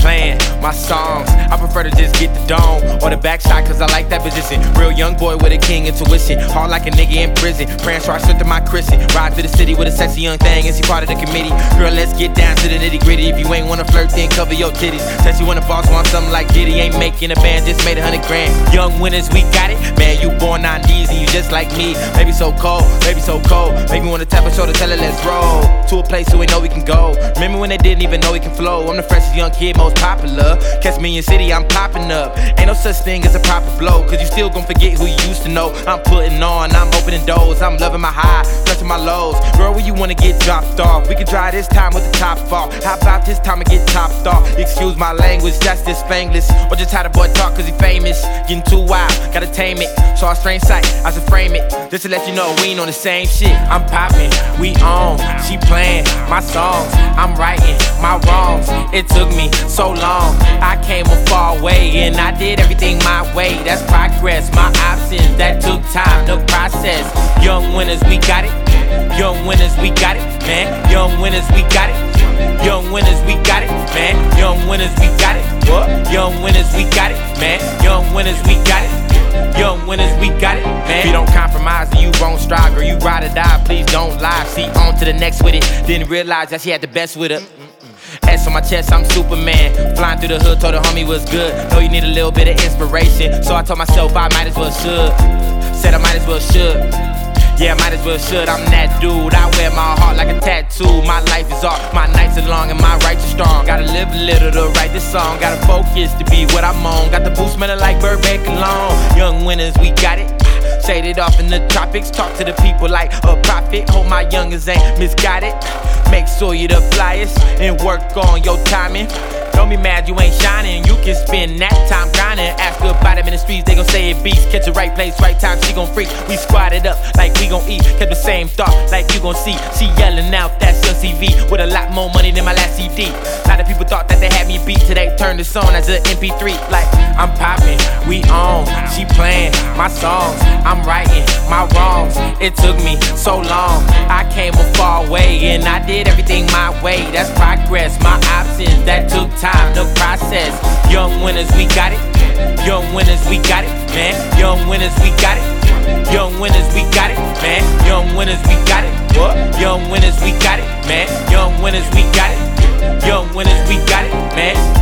playing my songs. I prefer to just get the dome or the back shot, cause I like that position. Real young boy with a king intuition, hard like a nigga in prison. Praying so I slip through my christen. Ride through the city with a sexy young thing, and she part of the committee. Girl, let's get down to the nitty gritty. If you ain't wanna flirt, then cover your titties. Said you wanna boss, want something like Diddy. Ain't making a band, just made 100 grand. Young winners, we got it. Man, you born 90s and you just like me. Baby so cold, baby so cold. Make me wanna tap her shoulder, tell her let's roll to a place where we know we can go. Remember when they didn't even know we can flow? I'm the freshest young kid, most popular. Catch me in city, I'm popping up. Ain't no such thing as a proper blow, cause you still gon' forget who you used to know. I'm putting on, I'm opening doors. I'm loving my high, touching my lows. Girl, where you wanna get dropped off? We can try this time with the top off. How about this time I get topped off? Excuse my language, that's this Spanglish. Or just how the boy talk cause he famous. Getting too wild, gotta tame it. Saw a strange sight, I should frame it. Just to let you know we ain't on the same shit. I'm popping, we on. She playing my songs, I'm righting my wrongs. It took me so long, I came a far way, and I did everything my way. That's progress, my options, that took time to process. Young winners, we got it. Young winners, we got it, man. Young winners, we got it. Young winners, we got it, man. Young winners, we got it. What? Young winners, we got it, man. Young winners, we got it. Young winners, we got it, man. If you don't compromise and you won't strive, girl, you ride or die, please don't lie. See, on to the next with it. Didn't realize that she had the best with her. S on my chest, I'm Superman. Flying through the hood, told the homie was good. Know you need a little bit of inspiration, so I told myself I might as well should. Said I might as well should. Yeah, I might as well should. I'm that dude. I wear my heart like a tattoo. My life is art. My nights are long and my rights are strong. Gotta live a little to write this song. Gotta focus to be what I'm on. Got the boots smelling like Burberry cologne. Young winners, we got it. Shaded off in the tropics. Talk to the people like a prophet. Hope my youngins ain't misguided. Make sure you the flyest and work on your timing. Don't be mad you ain't shining. You can spend that time grinding. Ask her about him in the streets, they gon' say it beats. Catch the right place, right time, she gon' freak. We squatted up like we gon' eat. Kept the same thought like you gon' see. She yelling out, that's your CV. With a lot more money than my last CD. A lot of people thought that they had me beat till they turned this on as an MP3. Like, I'm popping, we on. She playing my songs, I'm righting my wrongs. It took me so long, I came a far way, and I did everything my way. That's progress, my options, that took time to process. Young winners, we got it. Young winners, we got it, man. Young winners, we got it. Young winners, we got it, man. Young winners, we got it. What? Young winners, we got it, man. Young winners, we got it. Young winners, we got it, man.